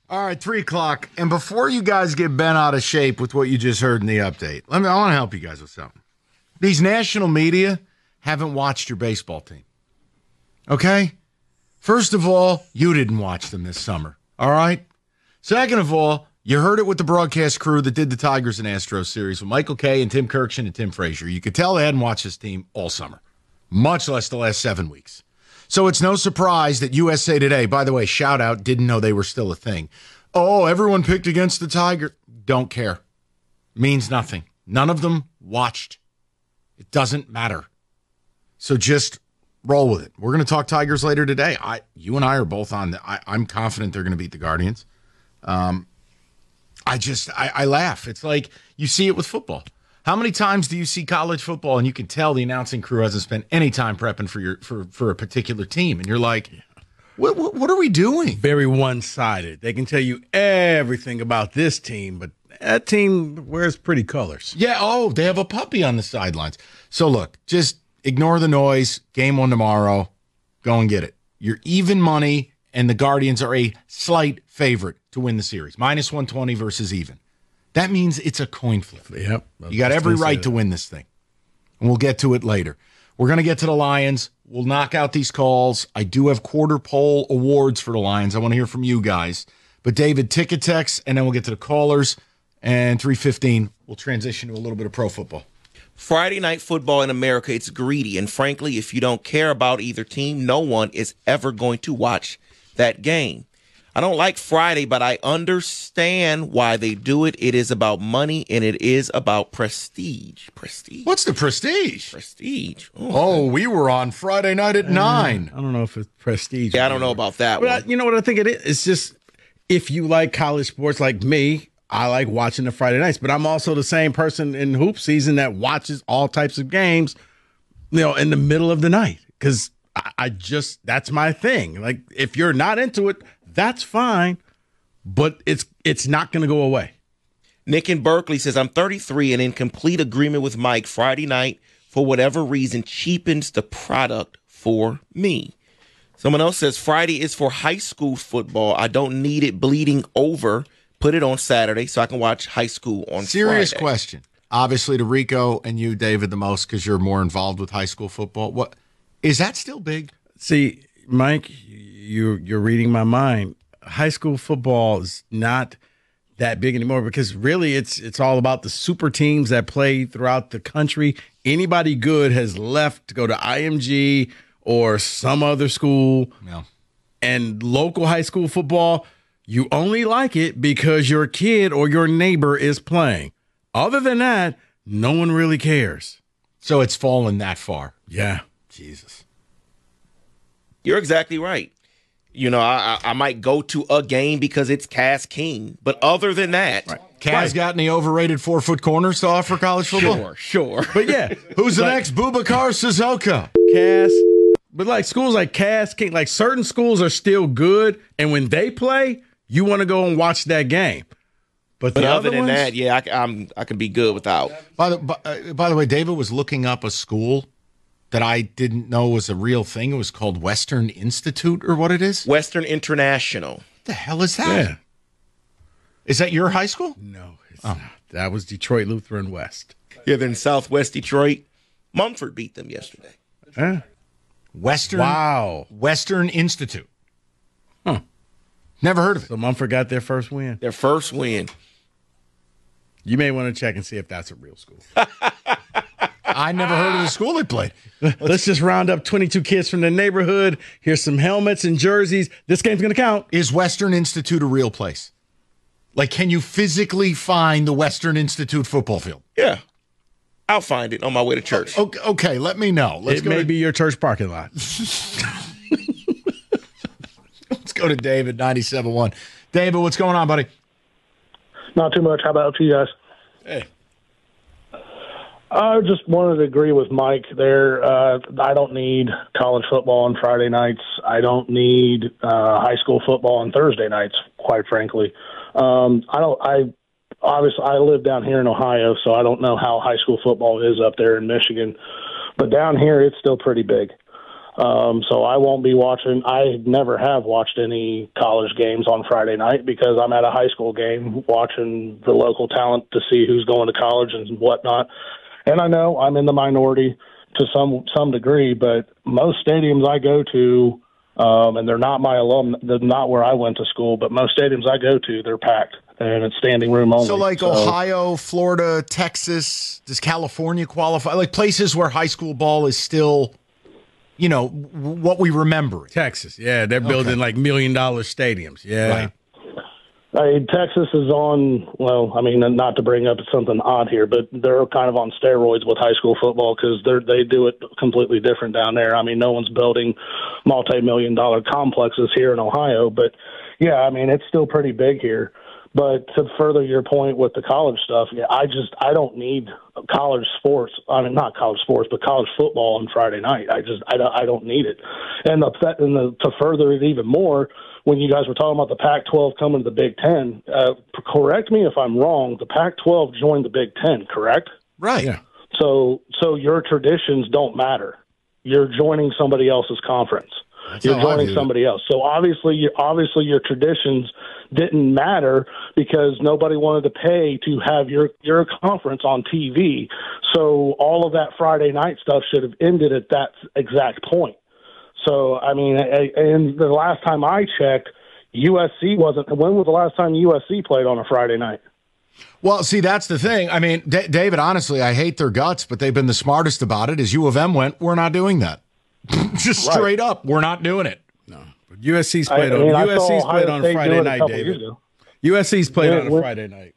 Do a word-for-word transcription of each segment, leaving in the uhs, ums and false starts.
All right, three o'clock. And before you guys get bent out of shape with what you just heard in the update, let me. I want to help you guys with something. These national media haven't watched your baseball team. Okay? First of all, you didn't watch them this summer. All right? Second of all, you heard it with the broadcast crew that did the Tigers and Astros series with Michael Kay and Tim Kirkshin and Tim Frazier. You could tell they hadn't watched this team all summer, much less the last seven weeks. So it's no surprise that U S A Today, by the way, shout out, didn't know they were still a thing. Oh, everyone picked against the Tiger. Don't care. Means nothing. None of them watched. It doesn't matter. So just roll with it. We're going to talk Tigers later today. I, you and I are both on. The, I, I'm confident they're going to beat the Guardians. Um, I just, I, I laugh. It's like you see it with football. How many times do you see college football and you can tell the announcing crew hasn't spent any time prepping for your for, for a particular team, and you're like, what, what what are we doing? Very one-sided. They can tell you everything about this team, but that team wears pretty colors. Yeah, oh, they have a puppy on the sidelines. So look, just ignore the noise. Game on tomorrow. Go and get it. You're even money, and the Guardians are a slight favorite to win the series. minus one twenty versus even. That means it's a coin flip. Yep. You got every right to win this thing. And we'll get to it later. We're going to get to the Lions. We'll knock out these calls. I do have quarter poll awards for the Lions. I want to hear from you guys. But David, ticket text, and then we'll get to the callers. And three fifteen, we'll transition to a little bit of pro football. Friday night football in America, it's greedy. And frankly, if you don't care about either team, no one is ever going to watch that game. I don't like Friday, but I understand why they do it. It is about money, and it is about prestige. Prestige. What's the prestige? Prestige. Oh, oh we were on Friday night at uh, nine. I don't know if it's prestige. Yeah, I don't know about that but one. I, you know what I think it is? It's just if you like college sports like me, I like watching the Friday nights. But I'm also the same person in hoop season that watches all types of games, you know, in the middle of the night. Because I, I just, that's my thing. Like, if you're not into it, that's fine, but it's it's not going to go away. Nick in Berkeley says, I'm thirty-three and in complete agreement with Mike. Friday night, for whatever reason, cheapens the product for me. Someone else says, Friday is for high school football. I don't need it bleeding over. Put it on Saturday so I can watch high school on Serious Friday. question. Obviously to Rico and you, David, the most because you're more involved with high school football. What is that still big? See, Mike, you're, you're reading my mind. High school football is not that big anymore because really it's it's all about the super teams that play throughout the country. Anybody good has left to go to I M G or some other school. Yeah. And local high school football, you only like it because your kid or your neighbor is playing. Other than that, no one really cares. So it's fallen that far. Yeah. Jesus. You're exactly right. You know, I, I might go to a game because it's Cass King. But other than that. Right. Cass right. got any overrated four-foot corners to offer college football? Sure, sure. But yeah. Who's the like, next Boubacar Sissoko? Cass. But like schools like Cass King, like certain schools are still good. And when they play, you want to go and watch that game. But, but the other other than ones, that, yeah, I, I'm, I can be good without. By the, by, uh, by the way, David was looking up a school that I didn't know was a real thing. It was called Western Institute or what it is? Western International. What the hell is that? Yeah. Is that your high school? No, it's oh. not. That was Detroit Lutheran West. Yeah, they're in Southwest Detroit. Mumford beat them yesterday. Huh? Western. Wow. Western Institute. Huh. Never heard of it. So Mumford got their first win. Their first win. You may want to check and see if that's a real school. I never heard of the school they played. Let's, Let's just round up twenty-two kids from the neighborhood. Here's some helmets and jerseys. This game's going to count. Is Western Institute a real place? Like, can you physically find the Western Institute football field? Yeah. I'll find it on my way to church. Okay, okay let me know. Let's it go may to... be your church parking lot. Let's go to David, ninety-seven point one. David, what's going on, buddy? Not too much. How about you guys? Hey. I just wanted to agree with Mike there. Uh, I don't need college football on Friday nights. I don't need uh, high school football on Thursday nights, quite frankly. Um, I don't. I obviously I live down here in Ohio, so I don't know how high school football is up there in Michigan. But down here, it's still pretty big. Um, so I won't be watching. I never have watched any college games on Friday night because I'm at a high school game watching the local talent to see who's going to college and whatnot. And I know I'm in the minority to some some degree, but most stadiums I go to, um, and they're not my alum, they're not where I went to school, but most stadiums I go to, they're packed and it's standing room only. So like so, Ohio, Florida, Texas, does California qualify? Like places where high school ball is still, you know, what we remember. Texas, yeah, they're building okay. like million dollar stadiums. Yeah. Right. I mean, Texas is on, well, I mean, not to bring up something odd here, but they're kind of on steroids with high school football because they they do it completely different down there. I mean, no one's building multi-million dollar complexes here in Ohio, but yeah, I mean, it's still pretty big here. But to further your point with the college stuff, yeah, I just I don't need college sports. I mean, not college sports, but college football on Friday night. I just I don't, I don't need it. And the, and the, to further it even more, when you guys were talking about the Pac twelve coming to the Big Ten, uh, correct me if I'm wrong. The Pac twelve joined the Big Ten, correct? Right. Yeah. So so your traditions don't matter. You're joining somebody else's conference. That's You're joining somebody else. So obviously, you, obviously, your traditions didn't matter because nobody wanted to pay to have your your conference on T V. So all of that Friday night stuff should have ended at that exact point. So I mean, and the last time I checked, U S C wasn't. When was the last time U S C played on a Friday night? Well, see, that's the thing. I mean, D- David, honestly, I hate their guts, but they've been the smartest about it. As U of M went, we're not doing that. Just straight right. up, we're not doing it. No, but U S C's played I, on I mean, U S C's played on Friday night, David. U S C's played when, on a Friday night.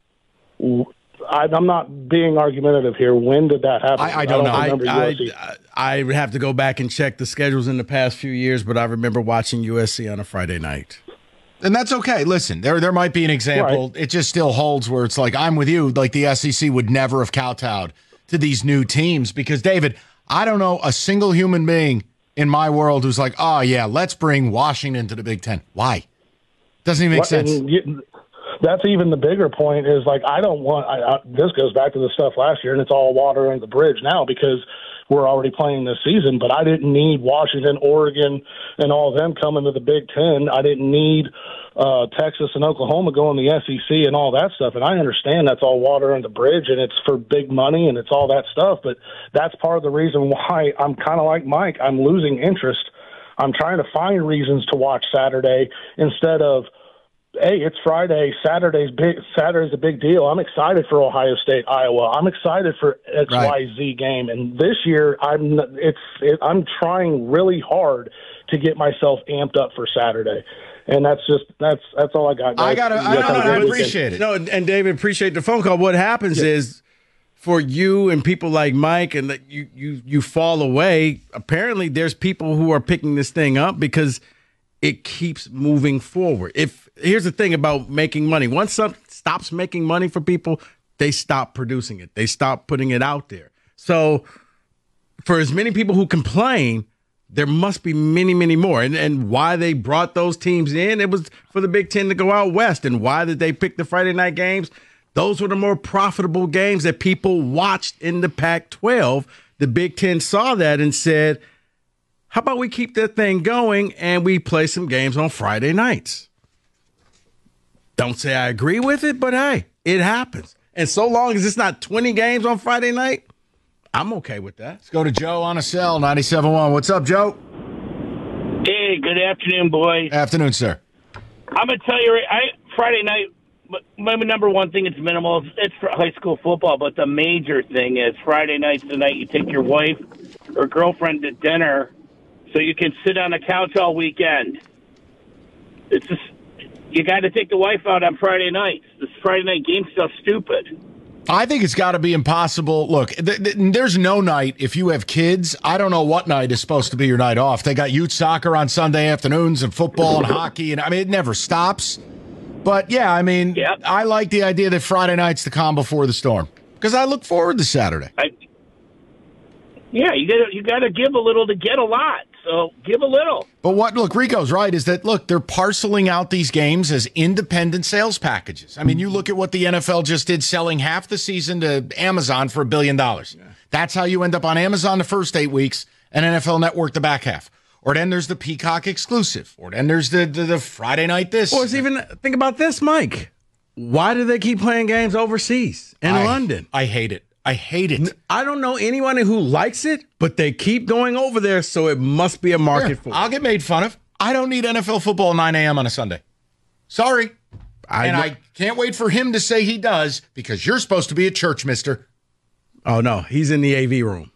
I, I'm not being argumentative here. When did that happen? I, I don't, I don't know. I, I, I would have to go back and check the schedules in the past few years, but I remember watching U S C on a Friday night. And that's okay. Listen, there there might be an example. Right. It just still holds where it's like, I'm with you. Like the S E C would never have kowtowed to these new teams because, David, I don't know a single human being in my world who's like, oh, yeah, let's bring Washington to the Big Ten. Why? Doesn't even make what, sense. You, that's even the bigger point is like, I don't want, I, I, this goes back to the stuff last year, and it's all water under the bridge now because we're already playing this season, but I didn't need Washington, Oregon, and all of them coming to the Big Ten. I didn't need uh, Texas and Oklahoma going to the S E C and all that stuff. And I understand that's all water under the bridge, and it's for big money, and it's all that stuff. But that's part of the reason why I'm kind of like Mike. I'm losing interest. I'm trying to find reasons to watch Saturday instead of, hey, it's Friday. Saturday's big. Saturday's a big deal. I'm excited for Ohio State, Iowa. I'm excited for X Y Z right. game. And this year, I'm it's it, I'm trying really hard to get myself amped up for Saturday. And that's just that's that's all I got. Guys. I got. I, I, I appreciate it. No, and David, appreciate the phone call. What happens yeah. is for you and people like Mike, and that you you you fall away. Apparently, there's people who are picking this thing up because it keeps moving forward. If here's the thing about making money. Once something stops making money for people, they stop producing it. They stop putting it out there. So for as many people who complain, there must be many, many more. And and why they brought those teams in, it was for the Big Ten to go out west. And why did they pick the Friday night games? Those were the more profitable games that people watched in the Pac twelve. The Big Ten saw that and said, how about we keep that thing going and we play some games on Friday nights? Don't say I agree with it, but hey, it happens. And so long as it's not twenty games on Friday night, I'm okay with that. Let's go to Joe on a cell, ninety-seven point one. What's up, Joe? Hey, good afternoon, boys. Afternoon, sir. I'm going to tell you, I Friday night, my number one thing, it's minimal. It's for high school football, but the major thing is Friday night's the night you take your wife or girlfriend to dinner so you can sit on the couch all weekend. It's just, you got to take the wife out on Friday nights. This Friday night game stuff's stupid. I think it's got to be impossible. Look, th- th- there's no night, if you have kids, I don't know what night is supposed to be your night off. They got youth soccer on Sunday afternoons and football and hockey, and I mean, it never stops. But, yeah, I mean, yep. I like the idea that Friday night's the calm before the storm because I look forward to Saturday. I, yeah, you got you got to give a little to get a lot. So give a little. But what, look, Rico's right, is that, look, they're parceling out these games as independent sales packages. I mean, you look at what the N F L just did, selling half the season to Amazon for a billion dollars. Yeah. That's how you end up on Amazon the first eight weeks and N F L Network the back half. Or then there's the Peacock exclusive. Or then there's the, the, the Friday night this. Or it's even, think about this, Mike. Why do they keep playing games overseas in I, London? I hate it. I hate it. I don't know anyone who likes it, but they keep going over there, so it must be a market Yeah, for it. I'll get made fun of. I don't need N F L football at nine a.m. on a Sunday. Sorry. I, and I can't wait for him to say he does because you're supposed to be at church, mister. Oh, no. He's in the A V room.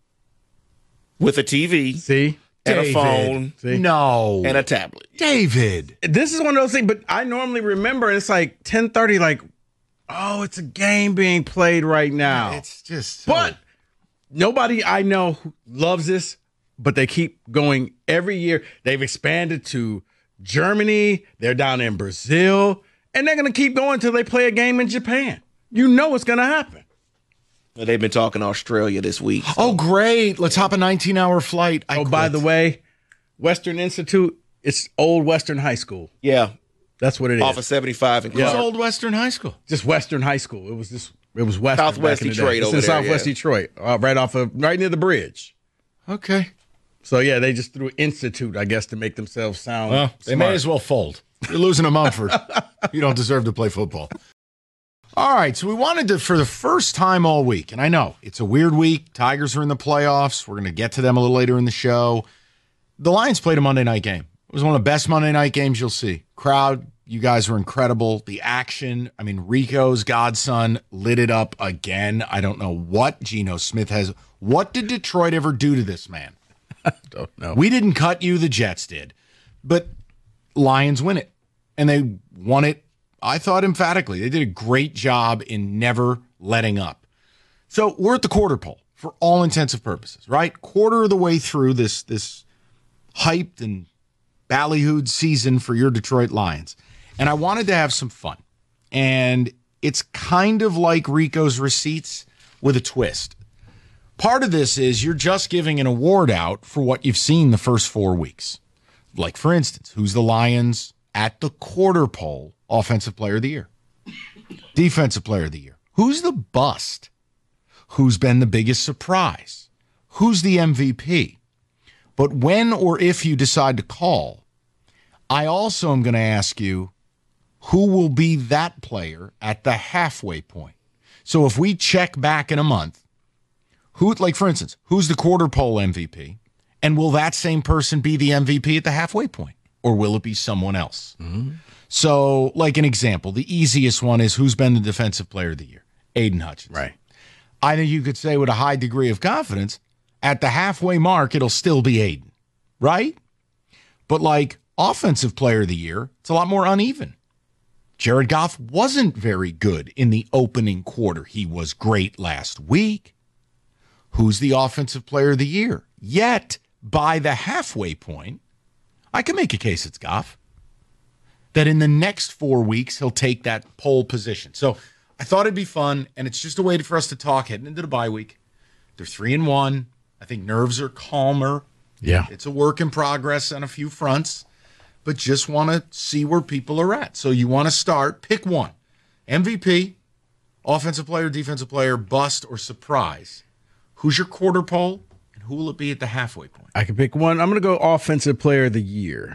With a T V. See? And David. a phone. See? No. And a tablet. David. This is one of those things, but I normally remember, and it's like ten thirty, like, oh, it's a game being played right now. It's just. So- But nobody I know who loves this, but they keep going every year. They've expanded to Germany. They're down in Brazil. And they're going to keep going until they play a game in Japan. You know what's going to happen. They've been talking Australia this week. So. Oh, great. Let's hop a nineteen-hour flight. I Oh, by quit. the way, Western Institute, it's Old Western High School. Yeah. That's what it is. Off of seventy-five and It was Clark. Old Western High School. Just Western High School. It was just it was Western. Southwest back in the Detroit day. It's over in there, Southwest yeah. Detroit, uh, right off of right near the bridge. Okay. So yeah, they just threw Institute, I guess, to make themselves sound. Well, they smart. may as well fold. You're losing to Mumford. You don't deserve to play football. All right, so we wanted to, for the first time all week, and I know it's a weird week. Tigers are in the playoffs. We're going to get to them a little later in the show. The Lions played a Monday night game. It was one of the best Monday night games you'll see. Crowd, you guys were incredible. The action, I mean, Rico's godson lit it up again. I don't know what Geno Smith has. What did Detroit ever do to this man? Don't know. We didn't cut you, the Jets did. But Lions win it. And they won it, I thought, emphatically. They did a great job in never letting up. So we're at the quarter pole for all intents and purposes, right? Quarter of the way through this, this hyped and ballyhooed season for your Detroit Lions. And I wanted to have some fun. And it's kind of like Rico's Receipts with a twist. Part of this is you're just giving an award out for what you've seen the first four weeks. Like, for instance, who's the Lions at the quarter pole Offensive Player of the Year? Defensive Player of the Year? Who's the bust? Who's been the biggest surprise? Who's the M V P? But when or if you decide to call, I also am going to ask you who will be that player at the halfway point. So if we check back in a month, who, like for instance, who's the quarter pole M V P? And will that same person be the M V P at the halfway point? Or will it be someone else? Mm-hmm. So, like an example, the easiest one is who's been the defensive player of the year? Aiden Hutchinson. Right. I think you could say with a high degree of confidence, at the halfway mark, it'll still be Aiden, right? But like offensive player of the year, it's a lot more uneven. Jared Goff wasn't very good in the opening quarter. He was great last week. Who's the offensive player of the year? Yet, by the halfway point, I can make a case it's Goff. That in the next four weeks, he'll take that pole position. So I thought it'd be fun, and it's just a way for us to talk heading into the bye week. They're three and one. I think nerves are calmer. Yeah. It's a work in progress on a few fronts, but just want to see where people are at. So you want to start, pick one. M V P, offensive player, defensive player, bust, or surprise. Who's your quarter pole, and who will it be at the halfway point? I can pick one. I'm going to go Offensive Player of the Year.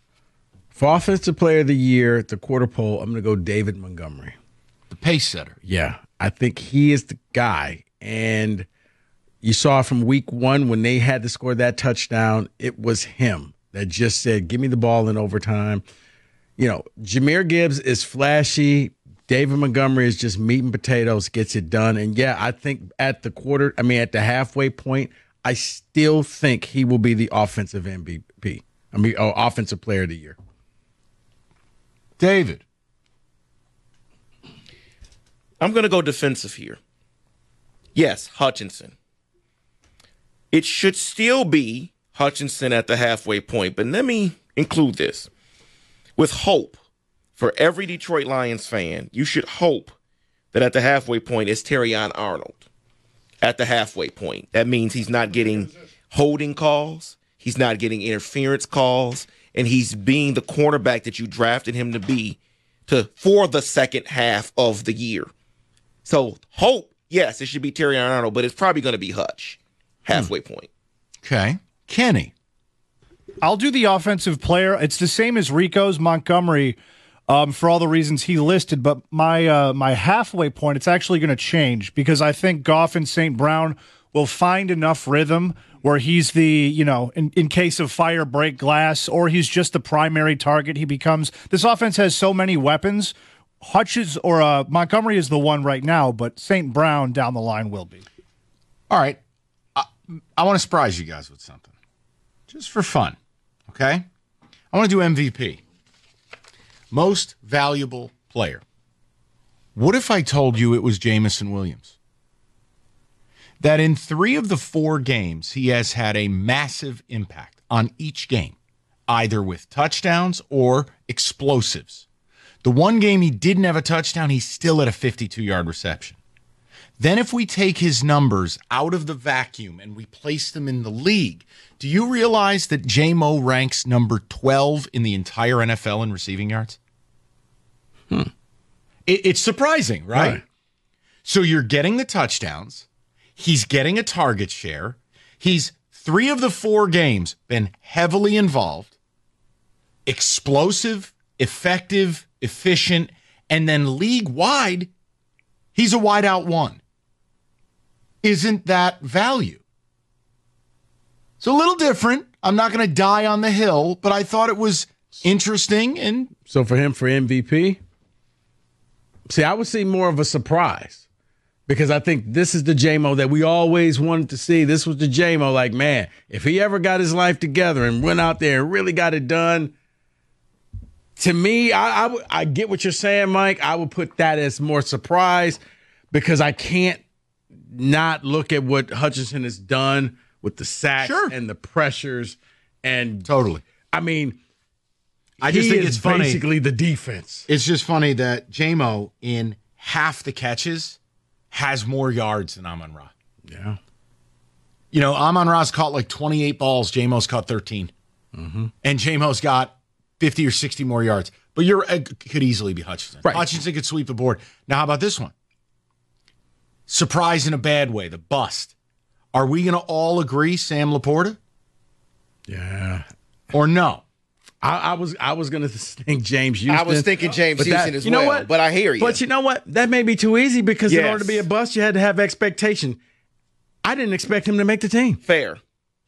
For Offensive Player of the Year, at the quarter pole, I'm going to go David Montgomery. The pace setter. Yeah, I think he is the guy. And you saw from week one when they had to score that touchdown, it was him that just said, give me the ball in overtime. You know, Jahmyr Gibbs is flashy. David Montgomery is just meat and potatoes, gets it done. And, yeah, I think at the quarter, I mean, at the halfway point, I still think he will be the offensive M V P. I mean, oh, Offensive Player of the Year. David. I'm going to go defensive here. Yes, Hutchinson. It should still be Hutchinson at the halfway point, but let me include this. With hope for every Detroit Lions fan, you should hope that at the halfway point it's Terrion Arnold. At the halfway point. That means he's not getting holding calls, he's not getting interference calls, and he's being the cornerback that you drafted him to be to for the second half of the year. So hope, yes, it should be Terrion Arnold, but it's probably going to be Hutch. Halfway hmm. point. Okay. Kenny. I'll do the offensive player. It's the same as Rico's Montgomery um, for all the reasons he listed, but my uh, my halfway point, it's actually going to change because I think Goff and Saint Brown will find enough rhythm where he's the, you know, in, in case of fire, break glass, or he's just the primary target. He becomes, this offense has so many weapons. Hutchins or uh, Montgomery is the one right now, but Saint Brown down the line will be. All right. I, I want to surprise you guys with something just for fun. Okay? I want to do M V P. Most valuable player. What if I told you it was Jameson Williams? That in three of the four games, he has had a massive impact on each game, either with touchdowns or explosives. The one game he didn't have a touchdown, he's still at a fifty-two-yard reception. Then if we take his numbers out of the vacuum and we place them in the league, do you realize that J-Mo ranks number twelve in the entire N F L in receiving yards? Hmm. It, it's surprising, right? right? So you're getting the touchdowns. He's getting a target share. He's three of the four games been heavily involved, explosive, effective, efficient, and then league-wide, he's a wideout one. Isn't that value? It's a little different. I'm not going to die on the hill, but I thought it was interesting. And so for him, for M V P, see, I would see more of a surprise because I think this is the J-Mo that we always wanted to see. This was the J-Mo, like, man, if he ever got his life together and went out there and really got it done, to me, I, I, I get what you're saying, Mike. I would put that as more surprise because I can't not look at what Hutchinson has done with the sacks sure. and the pressures. And totally. I mean, I just think it's funny. Basically the defense. It's just funny that J-Mo in half the catches has more yards than Amon-Ra. Yeah. You know, Amon-Ra's caught like twenty-eight balls. J-Mo's caught thirteen. Mm-hmm. And J-Mo's got fifty or sixty more yards. But you're it could easily be Hutchinson. Right. Hutchinson could sweep the board. Now, how about this one? Surprise in a bad way, the bust. Are we going to all agree Sam Laporta? Yeah. Or no? I, I was I was going to think James Houston. I was thinking James but Houston that, as you know well, what? but I hear you. But you know what? That may be too easy because Yes. in order to be a bust, you had to have expectation. I didn't expect him to make the team. Fair.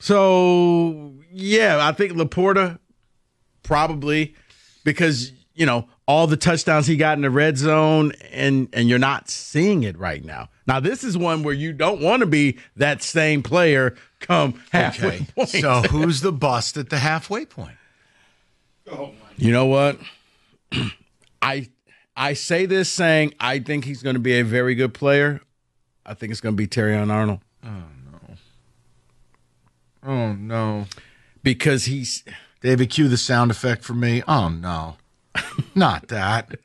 So, yeah, I think Laporta probably because, you know, all the touchdowns he got in the red zone and and you're not seeing it right now. Now, this is one where you don't want to be that same player come halfway Okay. point. So who's the bust at the halfway point? You know what? I I say this saying I think he's going to be a very good player. I think it's going to be Terrion Arnold. Oh, no. Oh, no. Because he's... David, cue the sound effect for me. Oh, no. Not that.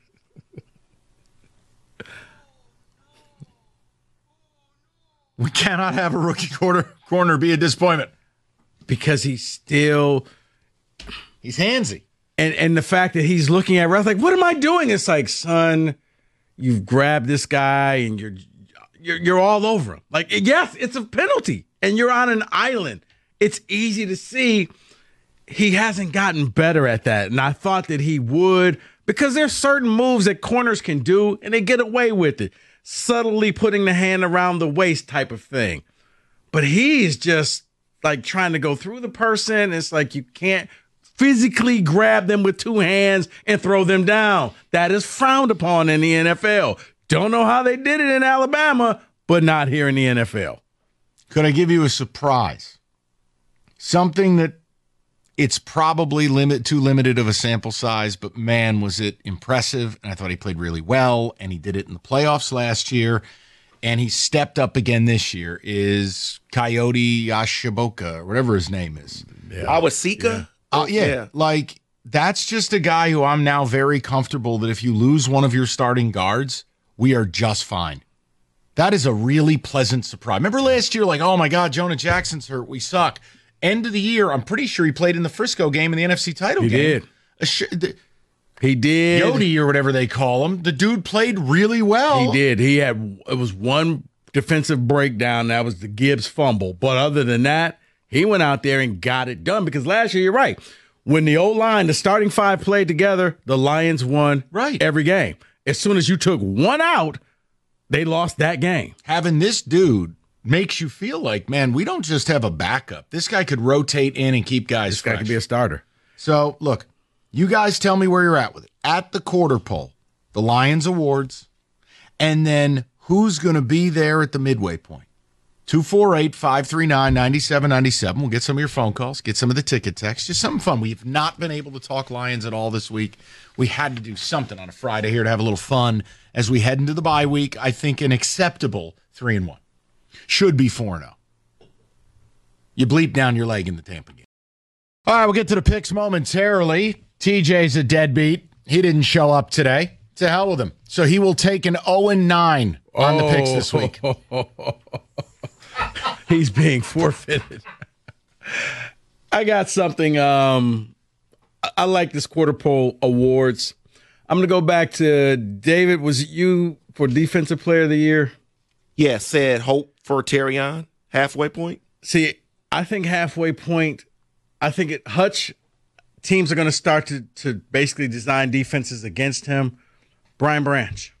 We cannot have a rookie quarter, corner be a disappointment. Because he's still... He's handsy. And and the fact that he's looking at Ralph like, what am I doing? It's like, son, you've grabbed this guy and you're you're you're all over him. Like, yes, it's a penalty, and you're on an island. It's easy to see he hasn't gotten better at that. And I thought that he would, because there's certain moves that corners can do, and they get away with it. Subtly putting the hand around the waist type of thing. But he's just like trying to go through the person. It's like you can't physically grab them with two hands and throw them down. That is frowned upon in the N F L. Don't know how they did it in Alabama, but not here in the N F L. Could I give you a surprise? Something that it's probably limit too limited of a sample size, but man, was it impressive. And I thought he played really well, and he did it in the playoffs last year, and he stepped up again this year, is Coyote Ashiboka, or whatever his name is. Yeah. Awasika? Yeah. Uh, yeah, yeah, like that's just a guy who I'm now very comfortable that if you lose one of your starting guards, we are just fine. That is a really pleasant surprise. Remember last year, like, oh my God, Jonah Jackson's hurt, we suck. End of the year, I'm pretty sure he played in the Frisco game in the N F C title he game. He did. The, he did. Yodi or whatever they call him. The dude played really well. He did. He had, it was one defensive breakdown. That was the Gibbs fumble. But other than that, He went out there and got it done because last year, you're right. When the O-line, the starting five played together, the Lions won Right. every game. As soon as you took one out, they lost that game. Having this dude makes you feel like, man, we don't just have a backup. This guy could rotate in and keep guys This guy fresh. could be a starter. So, look, you guys tell me where you're at with it. At the quarter poll, the Lions Awards, and then who's going to be there at the midway point? two four eight, five three nine, nine seven nine seven. We'll get some of your phone calls, get some of the ticket texts, just something fun. We've not been able to talk Lions at all this week. We had to do something on a Friday here to have a little fun as we head into the bye week. I think an acceptable three and one. Should be four and oh. You bleep down your leg in the Tampa game. All right, we'll get to the picks momentarily. T J's a deadbeat. He didn't show up today. To hell with him. So he will take an oh and nine on the picks this week. He's being forfeited. I got something. Um, I, I like this quarter poll awards. I'm going to go back to David. Was it you for Defensive Player of the Year? Yeah, said hope for Terrion, halfway point. See, I think halfway point, I think at Hutch, teams are going to start to to basically design defenses against him. Brian Branch.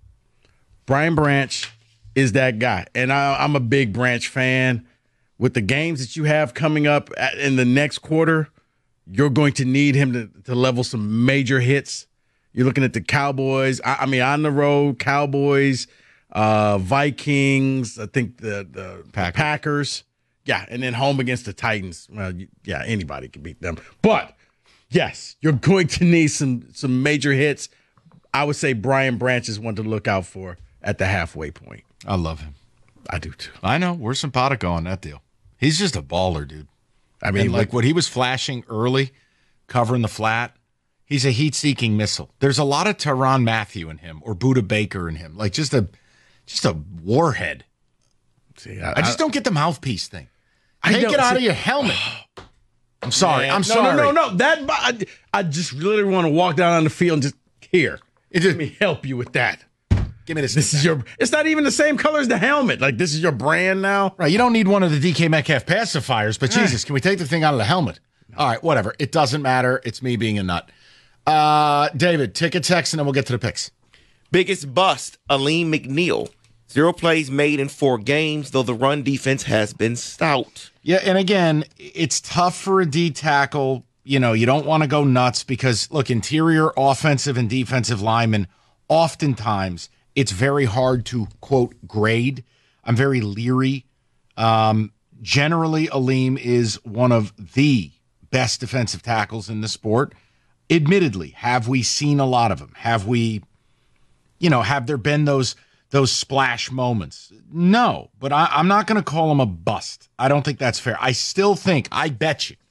Brian Branch is that guy. And I, I'm a big Branch fan. With the games that you have coming up at, in the next quarter, you're going to need him to, to level some major hits. You're looking at the Cowboys. I, I mean, on the road, Cowboys, uh, Vikings, I think the, the Packers. Packers. Yeah, and then home against the Titans. Well, you, yeah, anybody can beat them. But, yes, you're going to need some some major hits. I would say Brian Branch is one to look out for at the halfway point. I love him. I do, too. I know. We're simpatico on that deal. He's just a baller, dude. I mean, And like look, what he was flashing early, covering the flat, he's a heat-seeking missile. There's a lot of Tyrann Mathieu in him or Buda Baker in him. Like just a just a warhead. see, I just don't get the mouthpiece thing. I Take don't- it out see- of your helmet. I'm sorry. Man, I'm no, sorry. No, no, no. That I, I just really want to walk down on the field and just here. It just- Let me help you with that. Give me this. This is your. It's not even the same color as the helmet. Like this is your brand now. Right, you don't need one of the D K Metcalf pacifiers, but Jesus, can we take the thing out of the helmet? All right, whatever. It doesn't matter. It's me being a nut. Uh, David, ticket text, and then we'll get to the picks. Biggest bust, Aleem McNeil. Zero plays made in four games, though the run defense has been stout. Yeah, and again, it's tough for a D tackle. You know, you don't want to go nuts because, look, interior offensive and defensive linemen, oftentimes it's very hard to, quote, grade. I'm very leery. Um, generally, Aleem is one of the best defensive tackles in the sport. Admittedly, have we seen a lot of them? Have we, you know, have there been those those splash moments? No, but I, I'm not going to call him a bust. I don't think that's fair. I still think, I bet you,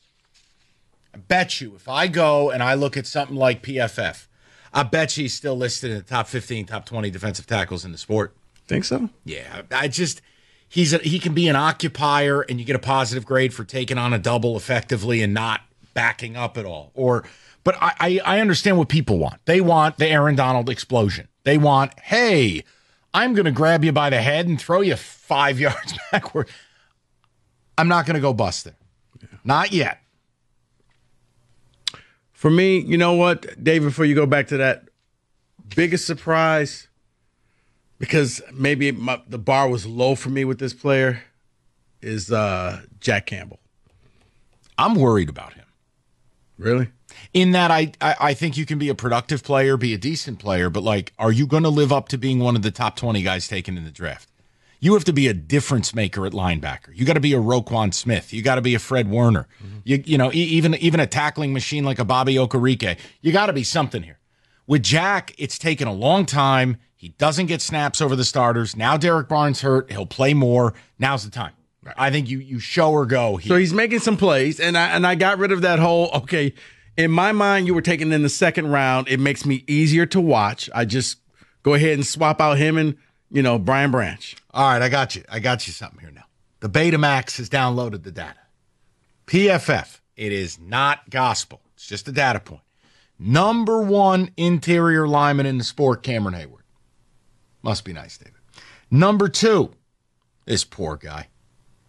I bet you, if I go and I look at something like P F F, I bet you he's still listed in the top fifteen, top twenty defensive tackles in the sport. Think so? Yeah, I just he's a, he can be an occupier, and you get a positive grade for taking on a double effectively and not backing up at all. Or, but I I, I understand what people want. They want the Aaron Donald explosion. They want, hey, I'm going to grab you by the head and throw you five yards backward. I'm not going to go bust there. Yeah. Not yet. For me, you know what, David, before you go back to that, biggest surprise, because maybe my, the bar was low for me with this player, is uh, Jack Campbell. I'm worried about him. Really? In that I, I I think you can be a productive player, be a decent player, but like, are you going to live up to being one of the top twenty guys taken in the draft? You have to be a difference maker at linebacker. You got to be a Roquan Smith. You got to be a Fred Warner. Mm-hmm. You you know, e- even even a tackling machine like a Bobby Okereke. You got to be something here. With Jack, it's taken a long time. He doesn't get snaps over the starters. Now Derek Barnes hurt. He'll play more. Now's the time. Right. I think you you show or go here. So he's making some plays, and I and I got rid of that whole, okay, in my mind, you were taken in the second round. It makes me easier to watch. I just go ahead and swap out him and, you know, Brian Branch. All right, I got you. I got you something here now. The Betamax has downloaded the data. P F F, it is not gospel. It's just a data point. Number one interior lineman in the sport, Cameron Hayward. Must be nice, David. Number two, this poor guy.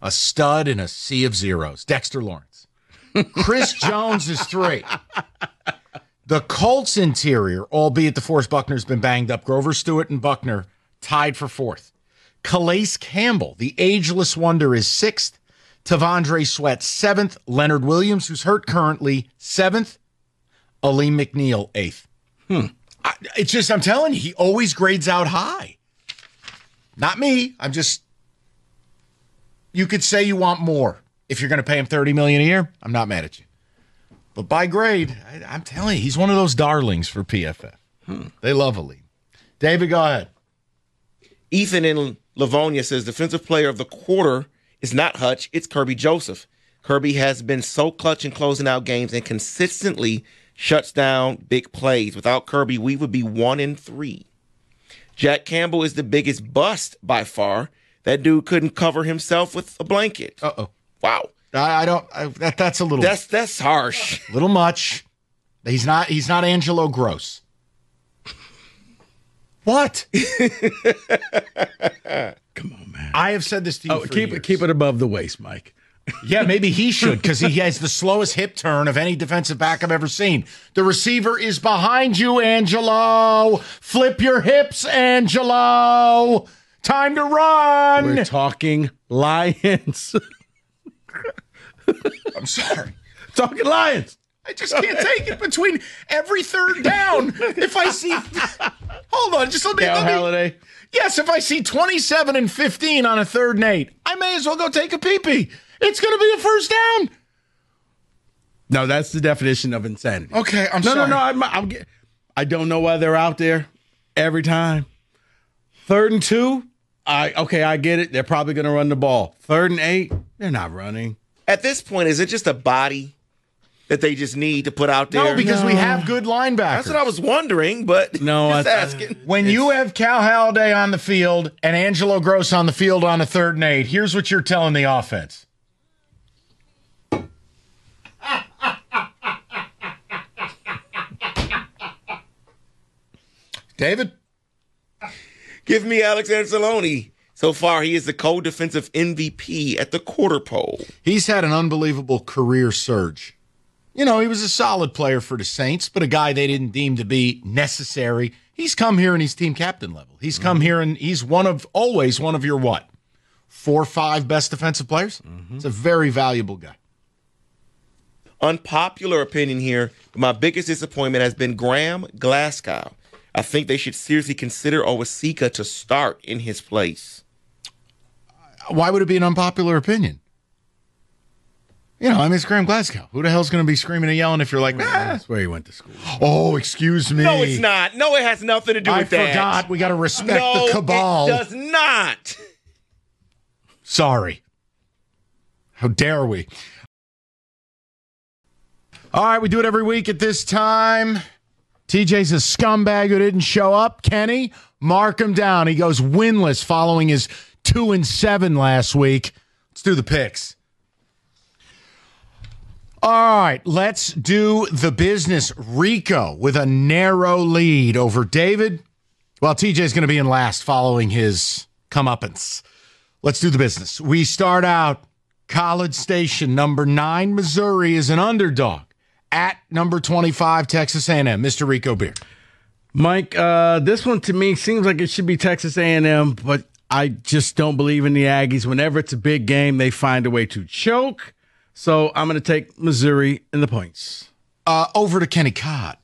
A stud in a sea of zeros. Dexter Lawrence. Chris Jones is three. The Colts interior, albeit DeForest Buckner's been banged up, Grover Stewart and Buckner tied for fourth. Calais Campbell, the ageless wonder, is sixth. Tavondre Sweat, seventh. Leonard Williams, who's hurt currently, seventh. Aleem McNeil, eighth. Hmm. I, it's just, I'm telling you, he always grades out high. Not me. I'm just, you could say you want more. If you're going to pay him thirty million dollars a year, I'm not mad at you. But by grade, I, I'm telling you, he's one of those darlings for P F F. Hmm. They love Aleem. David, go ahead. Ethan in Livonia says defensive player of the quarter is not Hutch, it's Kirby Joseph. Kirby has been so clutch in closing out games and consistently shuts down big plays. Without Kirby, we would be one in three. Jack Campbell is the biggest bust by far. That dude couldn't cover himself with a blanket. Uh-oh. Wow. I, I don't, I, that, that's a little. That's that's harsh. A little much. He's not, he's not Angelo Gross. What? Come on, man. I have said this to you oh, for keep years. it keep it above the waist, Mike. Yeah, maybe he should because he has the slowest hip turn of any defensive back I've ever seen. The receiver is behind you, Angelo. Flip your hips, Angelo. Time to run. We're talking Lions. I'm sorry. Talking Lions. I just can't take it between every third down. If I see, hold on, just let me. Cal let me Halliday. Yes, if I see twenty-seven and fifteen on a third and eight, I may as well go take a pee-pee. It's going to be a first down. No, that's the definition of insanity. Okay, I'm no, sorry. No, no, I'm, I'm, I don't know why they're out there every time. Third and two, I okay, I get it. They're probably going to run the ball. Third and eight, they're not running. At this point, is it just a body that they just need to put out there? No, because No. we have good linebackers. That's what I was wondering, but No, just I- asking. When you have Cal Halliday on the field and Angelo Gross on the field on a third and eight, here's what you're telling the offense. David? Give me Alex Anzalone. So far, he is the co-defensive M V P at the quarter pole. He's had an unbelievable career surge. You know, he was a solid player for the Saints, but a guy they didn't deem to be necessary. He's come here and he's team captain level. He's come mm-hmm. here and he's one of, always one of your what? Four or five best defensive players? Mm-hmm. It's a very valuable guy. Unpopular opinion here, but my biggest disappointment has been Graham Glasgow. I think they should seriously consider Owasika to start in his place. Why would it be an unpopular opinion? You know, I mean, it's Graham Glasgow. Who the hell's going to be screaming and yelling if you're like, ah. That's where he went to school. Oh, excuse me. No, it's not. No, it has nothing to do I with that. forgot. We got to respect no, the cabal. it does not. Sorry. How dare we? All right, we do it every week at this time. T J's a scumbag who didn't show up. Kenny, mark him down. He goes winless following his two and seven last week. Let's do the picks. All right, let's do the business. Rico with a narrow lead over David. Well, T J's going to be in last following his comeuppance. Let's do the business. We start out College Station, number nine, Missouri is an underdog at number twenty-five, Texas A and M. Mister Rico Beard. Mike, uh, this one to me seems like it should be Texas A and M, but I just don't believe in the Aggies. Whenever it's a big game, they find a way to choke. So I'm going to take Missouri in the points. Uh, over to Kenny Cott.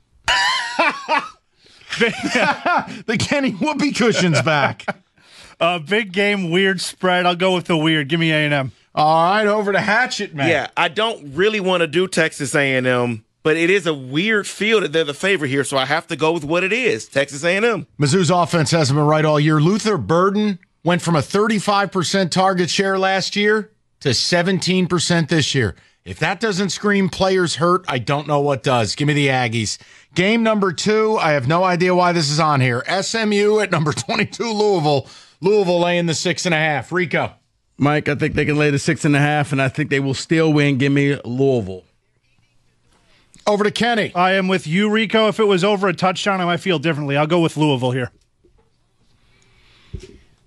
The Kenny Whoopee cushion's back. Uh, big game, weird spread. I'll go with the weird. Give me A and M. All right, over to Hatchet, man. Yeah, I don't really want to do Texas A and M, but it is a weird feel that they're the favorite here, so I have to go with what it is, Texas A and M. Mizzou's offense hasn't been right all year. Luther Burden went from a thirty-five percent target share last year to seventeen percent this year. If that doesn't scream players hurt, I don't know what does. Give me the Aggies. Game number two, I have no idea why this is on here. S M U at number twenty-two, Louisville. Louisville laying the six and a half. Rico. Mike, I think they can lay the six and a half, and I think they will still win. Give me Louisville. Over to Kenny. I am with you, Rico. If it was over a touchdown, I might feel differently. I'll go with Louisville here.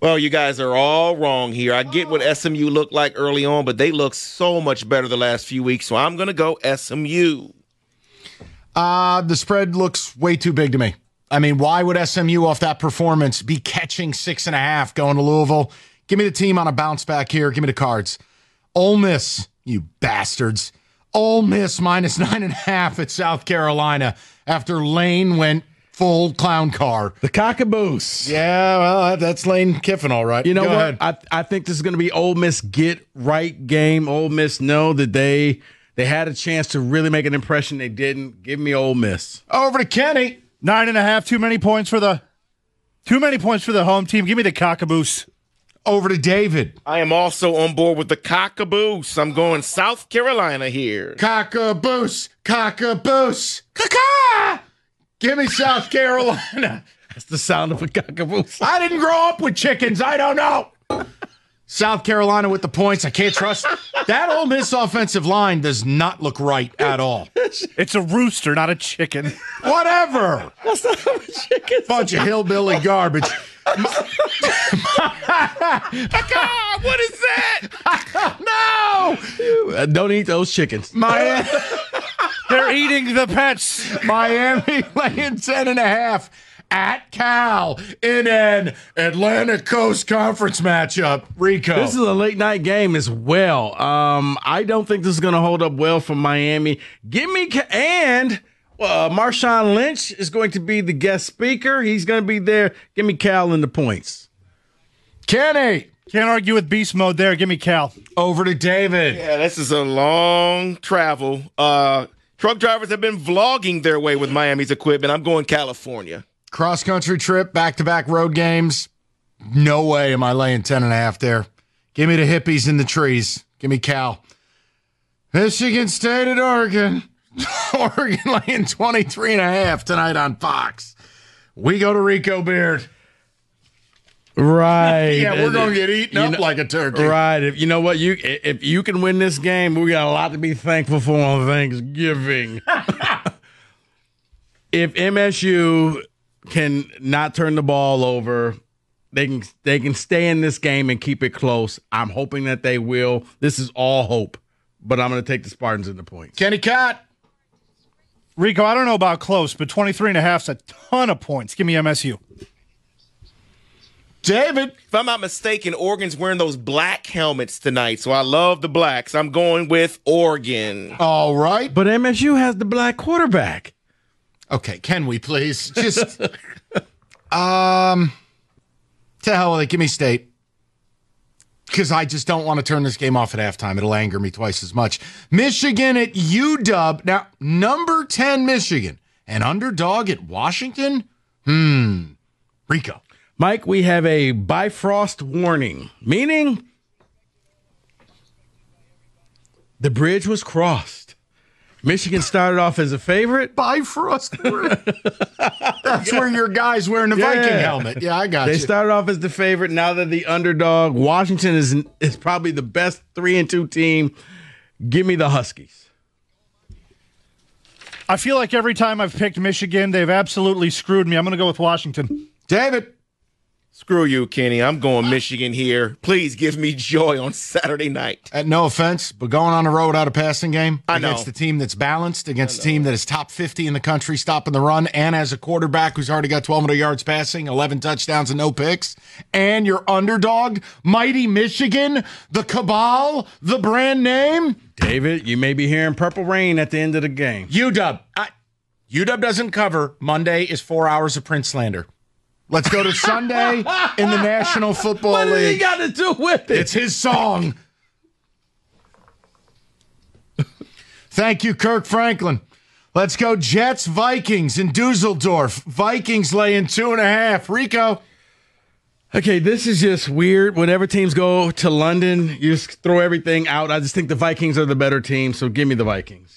Well, you guys are all wrong here. I get what S M U looked like early on, but they look so much better the last few weeks, so I'm going to go S M U. Uh, the spread looks way too big to me. I mean, why would S M U off that performance be catching six and a half going to Louisville? Give me the team on a bounce back here. Give me the Cards. Ole Miss, you bastards. Ole Miss minus nine and a half at South Carolina after Lane went full clown car. The cockaboose. Yeah, well, that's Lane Kiffin, all right. You know Go what? ahead. I I think this is going to be Ole Miss get right game. Ole Miss know that they they had a chance to really make an impression. They didn't. Give me Ole Miss. Over to Kenny. Nine and a half, too many points for the too many points for the home team. Give me the cockaboose. Over to David. I am also on board with the cockaboose. I'm going South Carolina here. Cockaboose. Cockaboose. Caca. Give me South Carolina. That's the sound of a cockaboose. I didn't grow up with chickens. I don't know. South Carolina with the points. I can't trust. That Ole Miss offensive line does not look right at all. It's a rooster, not a chicken. Whatever. That's not how a chicken. Bunch of hillbilly garbage. God, what is that? No. Uh, don't eat those chickens. Miami, They're eating the pets. Miami laying ten and a half at Cal in an Atlantic Coast Conference matchup. Rico. This is a late night game as well. Um, I don't think this is going to hold up well for Miami. Give me Ca- and uh, Marshawn Lynch is going to be the guest speaker. He's going to be there. Give me Cal in the points. Kenny. Can't argue with beast mode there. Give me Cal. Over to David. Yeah, this is a long travel. Uh, truck drivers have been vlogging their way with Miami's equipment. I'm going California. Cross-country trip, back-to-back road games. No way am I laying ten and a half there. Give me the hippies in the trees. Give me Cal. Michigan State at Oregon. Oregon laying twenty-three and a half tonight on Fox. We go to Rico Beard. Right. Yeah, we're going to get eaten You up know- like a turkey. Right. If you know what you if you can win this game, we got a lot to be thankful for on Thanksgiving. If M S U can not turn the ball over, they can they can stay in this game and keep it close. I'm hoping that they will. This is all hope, but I'm going to take the Spartans in the points. Kenny Cott. Rico, I don't know about close, but twenty-three and a half is a ton of points. Give me M S U. David. If I'm not mistaken, Oregon's wearing those black helmets tonight, so I love the blacks. I'm going with Oregon. All right. But M S U has the black quarterback. Okay, can we please just um to hell with it, give me State. Because I just don't want to turn this game off at halftime. It'll anger me twice as much. Michigan at U W. Now, number ten Michigan. An underdog at Washington? Hmm. Rico. Mike, we have a Bifrost warning, meaning the bridge was crossed. Michigan started off as a favorite. Bifrost. That's where your guy's wearing a Yeah. Viking helmet. Yeah, I got They you. started off as the favorite. Now they're the underdog. Washington is is probably the best three and two team. Give me the Huskies. I feel like every time I've picked Michigan, they've absolutely screwed me. I'm going to go with Washington. David. Screw you, Kenny. I'm going Michigan here. Please give me joy on Saturday night. Uh, no offense, but going on the road without a passing game I know. against a team that's balanced, against a team that is top fifty in the country stopping the run, and has a quarterback who's already got twelve hundred yards passing, eleven touchdowns and no picks, and your underdog, mighty Michigan, the cabal, the brand name, David, you may be hearing Purple Rain at the end of the game. U W. I, U W doesn't cover. Monday is four hours of Prince slander. Let's go to Sunday in the National Football What does he League. got to do with it? It's his song. Thank you, Kirk Franklin. Let's go Jets, Vikings in Dusseldorf. Vikings laying two and a half. Rico. Okay, this is just weird. Whenever teams go to London, you just throw everything out. I just think the Vikings are the better team, so give me the Vikings.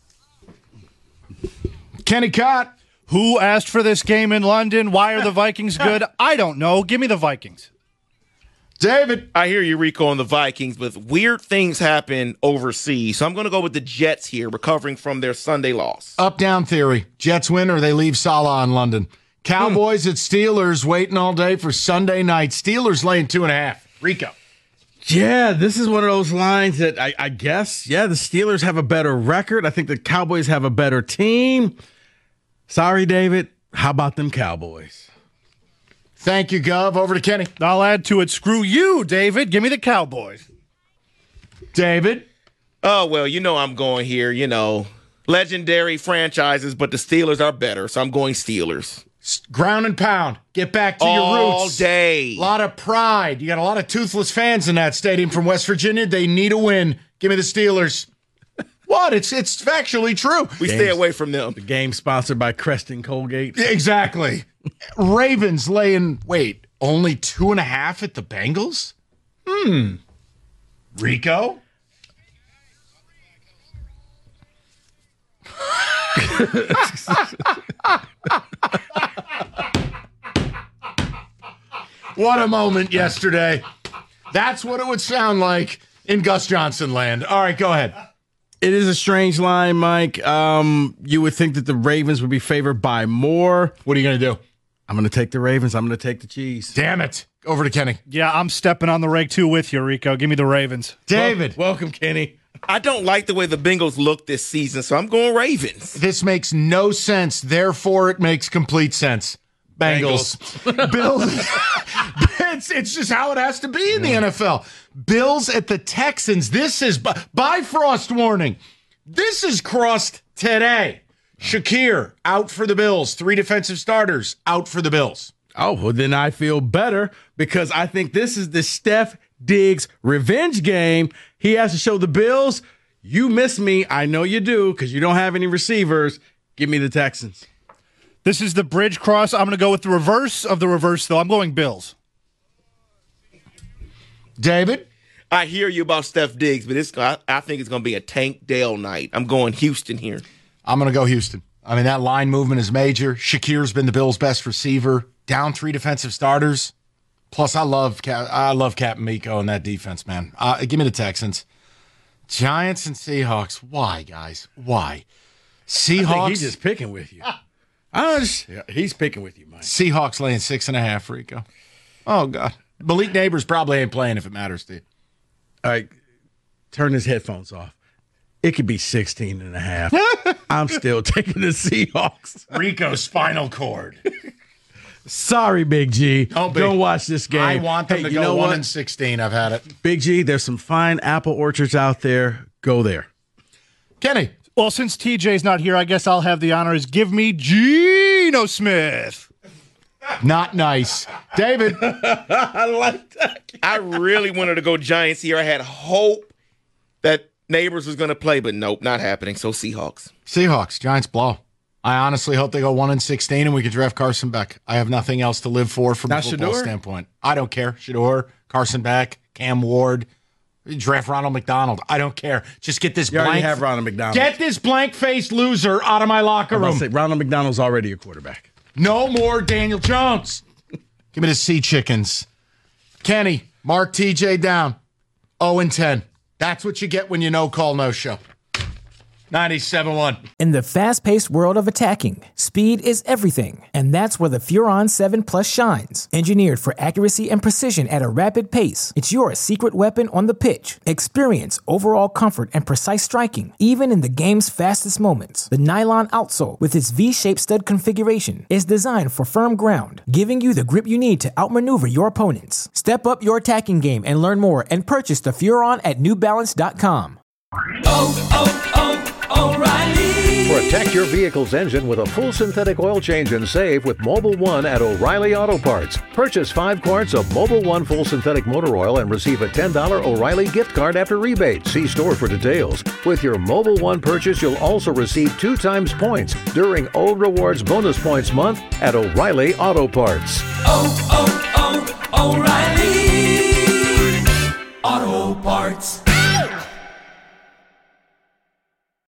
Kenny Cott. Who asked for this game in London? Why are the Vikings good? I don't know. Give me the Vikings. David. I hear you, Rico, on the Vikings, but weird things happen overseas. So I'm going to go with the Jets here, recovering from their Sunday loss. Up down theory. Jets win or they leave Salah in London. Cowboys at Steelers waiting all day for Sunday night. Steelers laying two and a half. Rico. Yeah, this is one of those lines that I, I guess, yeah, the Steelers have a better record. I think the Cowboys have a better team. Sorry, David. How about them Cowboys? Thank you, Gov. Over to Kenny. I'll add to it. Screw you, David. Give me the Cowboys. David. Oh, well, you know I'm going here, you know, legendary franchises, but the Steelers are better, so I'm going Steelers. Ground and pound. Get back to your All roots. day. A lot of pride. You got a lot of toothless fans in that stadium from West Virginia. They need a win. Give me the Steelers. What? It's it's factually true. We stay away from them. The game sponsored by Creston Colgate. Exactly. Ravens laying, wait, only two and a half at the Bengals? Hmm. Rico? What a moment yesterday. That's what it would sound like in Gus Johnson land. All right, go ahead. It is a strange line, Mike. Um, you would think that the Ravens would be favored by more. What are you going to do? I'm going to take the Ravens. I'm going to take the cheese. Damn it. Over to Kenny. Yeah, I'm stepping on the rake too with you, Rico. Give me the Ravens. David. Wel- welcome, Kenny. I don't like the way the Bengals look this season, so I'm going Ravens. This makes no sense. Therefore, it makes complete sense. Bengals. Bills. it's, it's just how it has to be in the N F L. Bills at the Texans. This is Bifrost warning. This is crossed today. Shakir out for the Bills. Three defensive starters out for the Bills. Oh, well, then I feel better because I think this is the Steph Diggs revenge game. He has to show the Bills, you miss me. I know you do because you don't have any receivers. Give me the Texans. This is the bridge cross. I'm going to go with the reverse of the reverse, though. I'm going Bills. David? I hear you about Steph Diggs, but it's I, I think it's going to be a Tank Dell night. I'm going Houston here. I'm going to go Houston. I mean, that line movement is major. Shakir's been the Bills' best receiver. Down three defensive starters. Plus, I love Cap, I love Captain Miko and that defense, man. Uh, give me the Texans. Giants and Seahawks. Why, guys? Why? Seahawks. I think he's just picking with you. I just, yeah, he's picking with you, Mike. Seahawks laying six and a half, Rico. Oh, God. Malik Neighbors probably ain't playing if it matters to you. All right, turn his headphones off. It could be sixteen and a half. I'm still taking the Seahawks. Rico's spinal cord. Sorry, Big G. Don't, Don't watch this game. I want them hey, to you go know one what? and sixteen. I've had it. Big G, there's some fine apple orchards out there. Go there. Kenny. Well, since T J's not here, I guess I'll have the honors. Give me Geno Smith. Not nice. David. I like that. I really wanted to go Giants here. I had hope that Neighbors was going to play, but nope, not happening. So Seahawks. Seahawks. Giants blow. I honestly hope they go one and sixteen and we can draft Carson Beck. I have nothing else to live for from a Not football Shedeur? standpoint. I don't care. Shedeur, Carson Beck, Cam Ward, draft Ronald McDonald. I don't care. Just get this You already blank. have Ronald McDonald. Get this blank-faced loser out of my locker I'm about room. to say, Ronald McDonald's already a quarterback. No more Daniel Jones. Give me the Sea Chickens. Kenny, mark T J down. oh and ten. That's what you get when you no call, no show. ninety-seven one. In the fast-paced world of attacking, speed is everything, and that's where the Furon seven Plus shines. Engineered for accuracy and precision at a rapid pace, it's your secret weapon on the pitch. Experience overall comfort and precise striking, even in the game's fastest moments. The nylon outsole, with its V-shaped stud configuration, is designed for firm ground, giving you the grip you need to outmaneuver your opponents. Step up your attacking game and learn more and purchase the Furon at new balance dot com. Oh, oh, oh, O'Reilly. Protect your vehicle's engine with a full synthetic oil change and save with Mobil one at O'Reilly Auto Parts. Purchase five quarts of Mobil one full synthetic motor oil and receive a ten dollars O'Reilly gift card after rebate. See store for details. With your Mobil one purchase, you'll also receive two times points during O Rewards Bonus Points Month at O'Reilly Auto Parts. Oh, oh, oh, O'Reilly.